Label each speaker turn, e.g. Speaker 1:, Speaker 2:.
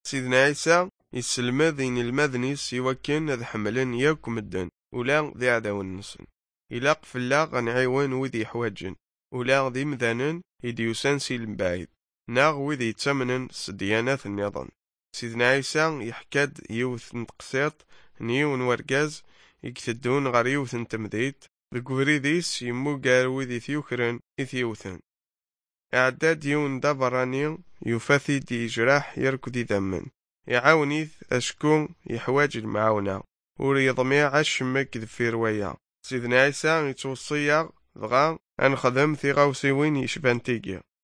Speaker 1: سيدنا عيسى يسلمد إن المذنيس يوكن ذ حملن ياك مدن ولا ذي عداون نسن إلاق فلا غنعيون وذي حواجن ولا ذي مذانن يديوسان سيلم بعيد ناغ وذي تمنن سديانات النظام. سيدنا عيسى يحكاد يوث نتقسيط نيون ورقاز يكتدون غير يوث نتمديت ذكوري ديس يموغار وذي ثيوكرن إثيوثن إعداد يون دابراني يفاثي دي جراح يركض ذمن يعاونيث أشكو يحواج المعاونة وريضمي عشمك ذفي رواية. سيدنا عيسى يتوصيا ضغا أنخدم ثي غاوسيوين يشبان تيجي